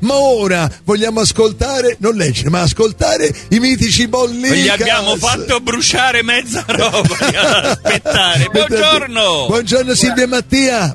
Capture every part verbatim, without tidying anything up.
Ma ora vogliamo ascoltare, non leggere, ma ascoltare i mitici Bollicas. Gli abbiamo fatto bruciare mezza roba, aspettare. Buongiorno. Buongiorno Silvia e Mattia.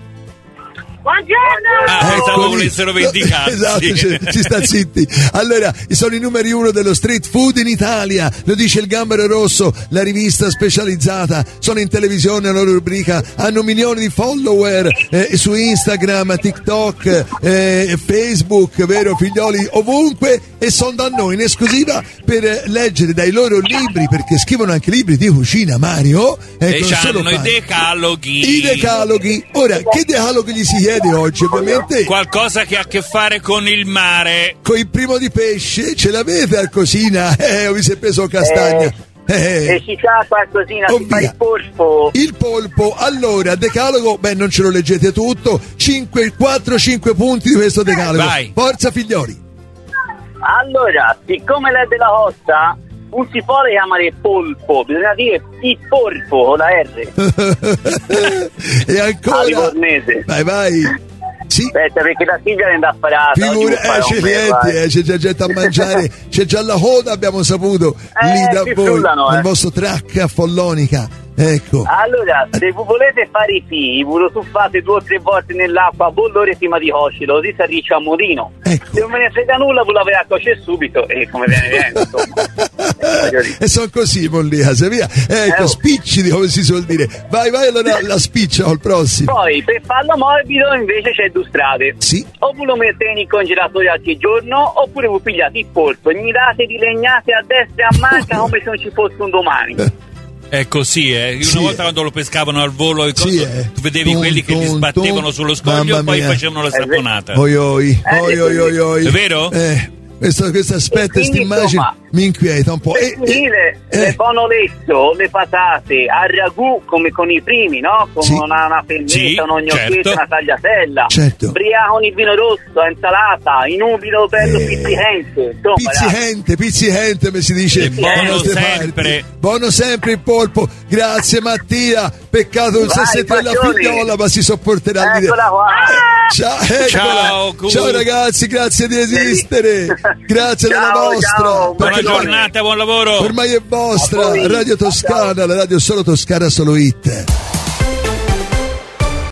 Buongiorno! Ah, pensavo volessero vendicarsi. Esatto, ci, ci sta zitti. Allora, sono i numeri uno dello street food in Italia, lo dice il Gambero Rosso, la rivista specializzata. Sono in televisione, la loro rubrica, hanno milioni di follower eh, su Instagram, TikTok, eh, Facebook, vero figlioli, ovunque, e sono da noi in esclusiva per eh, leggere dai loro libri, perché scrivono anche libri di cucina, Mario. E c'hanno i decaloghi. I decaloghi. Ora, che decaloghi gli si chiede oggi? Ovviamente qualcosa che ha a che fare con il mare. Con il primo di pesce ce l'avete a cosina? Eh, vi si è preso castagna. Eh, e si sa qualcosina, si fa il polpo. Il polpo. Allora, decalogo, beh, non ce lo leggete tutto. cinque, quattro cinque punti di questo decalogo. Vai. Forza figlioli. Allora, siccome lei è della costa, non si può chiamare polpo, bisogna dire il polpo con la R. E ancora. A livornese. Vai, vai. Sì. Aspetta, perché la figlia viene da parata. Figura, eh, c'è clienti, eh, c'è già gente a mangiare, c'è già la coda, abbiamo saputo, eh, lì da voi, frullano, nel eh. vostro track a Follonica. Ecco. Allora, se voi volete fare i figli, ve lo tuffate due o tre volte nell'acqua a bollore prima di cuocere, così si arriccia a modino. Ecco. Se non ve ne frega nulla, ve la vai a cuocere subito e come viene viene, insomma. E sono così, Bollicas, via. Ecco, eh, spicciti, come si suol dire. Vai, vai, allora la spiccia col prossimo. Poi, per farlo morbido, invece c'è due strade. Sì. O voi lo mettete in congelatore qualche giorno, oppure voi pigliate il polpo e mirate di legnate a destra e a manca come se non ci fosse un domani. È così, eh. Una sì, volta eh. quando lo pescavano al volo e sì, cosa, eh. tu vedevi Tum, quelli che tum, li sbattevano tum. sullo scoglio e poi mia. facevano la saponata. Oi oi, oi oi oi oi. È vero? Eh, questo, questo aspetto, questa immagine insomma, mi inquieta un po'. Per E, finire, e, le eh. bonoletto, le patate al ragù come con i primi, no? Con Sì. una, una pennetta, Sì, un gnocchetta, certo. una tagliatella. Certo. Bria con il vino rosso, insalata, in umido bello Eh. pizzicante. Insomma, Pizzicente, pizzicente, come si dice. E buono dalle nostre sempre. parti. Buono sempre il polpo. Grazie Mattia. Peccato non si Vai, sente la bacioni. figliola, ma si sopporterà il video. eccola qua. Ciao, eccola. Ciao, Cu. Ciao ragazzi, grazie di esistere. Grazie della Ciao, vostra. ciao, Buona Perché giornata, buon lavoro. ormai è vostra. A voi. Radio Toscana, la radio solo Toscana, solo hit.